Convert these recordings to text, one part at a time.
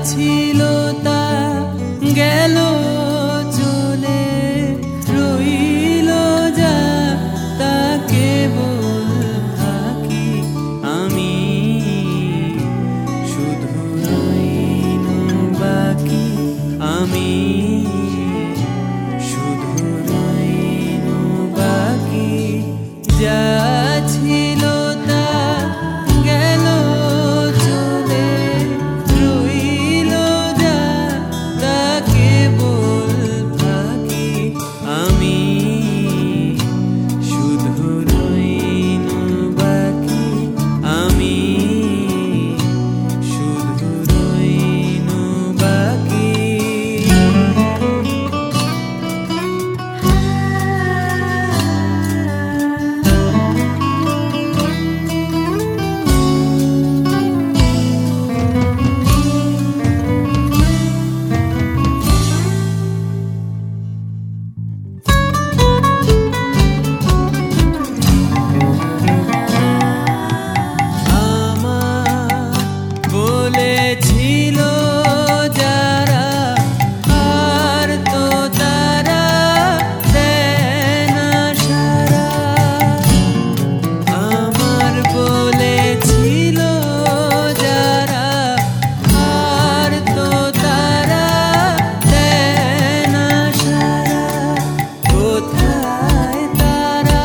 ছিল তা গেল চলে, রইল যা তা কেবল থাকি আমি, শুধু রইনু বাকি আমি, শুধু রইনু বাকি। যা ছিল তা গেল চলে, রইল যা তা কেবল থাকি আমি, শুধু রইনু বাকি আমি, শুধু রইনু বাকি। বলেছিল যারা আর তো তারা দেয় না সারা, আমার বলেছিল যারা আর তো তারা দেয় না সারা। কোথায় তারা,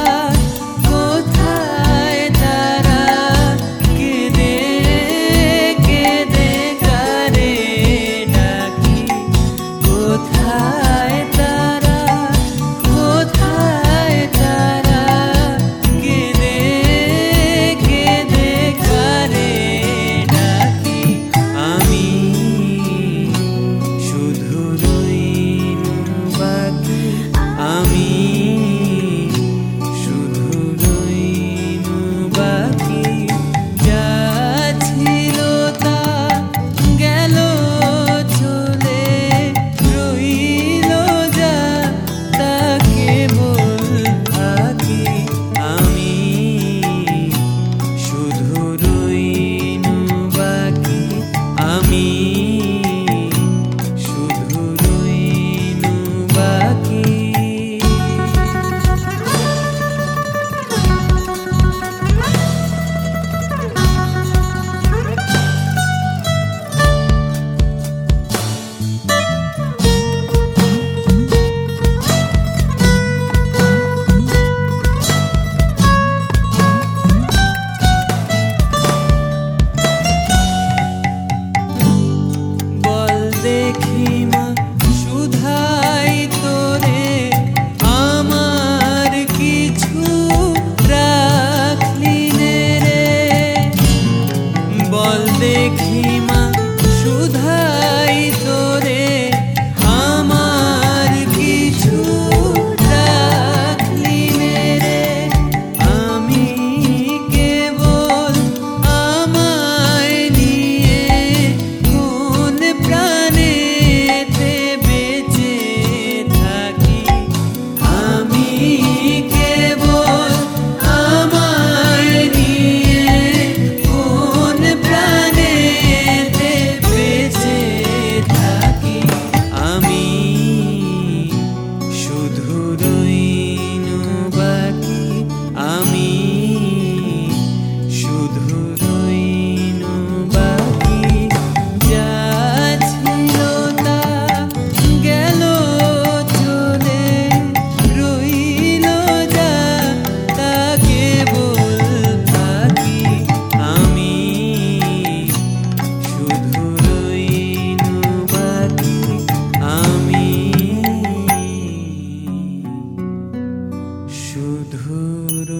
কোথায় তারা, কেঁদে কেঁদে কারে ডাকি। কোথায় তারা, কোথায় তারা, কেঁদে কেঁদে কারে ডাকি আমি, শুধু রইনু বাকি আমি, শুধু রইনু বাকি। যা ছিল তা গেল চলে, রইল যা তা কেবল থাকি আমি, শুধু রইনু বাকি আমি, শুধু রইনু বাকি। বল দেখি মা শুধাই তোরে, আমার কিছু রাখলি নে রে। বল দেখি মা শুধাই তোরে, আমার কিছু রাখলি নে রে। আমি কেবল আমায় নিয়ে কোন প্রাণেতে বেঁচে থাকি, আমি কেবল আমায় নিয়ে কোন প্রাণেতে বেঁচে থাকি আমি, শুধু রইনু বাকি আমি, শুধু রইনু বাকি। যা ছিল তা গেল চলে, রইল যা তা কেবল থাকি আমি, শুধু রইনু বাকি আমি, শুধু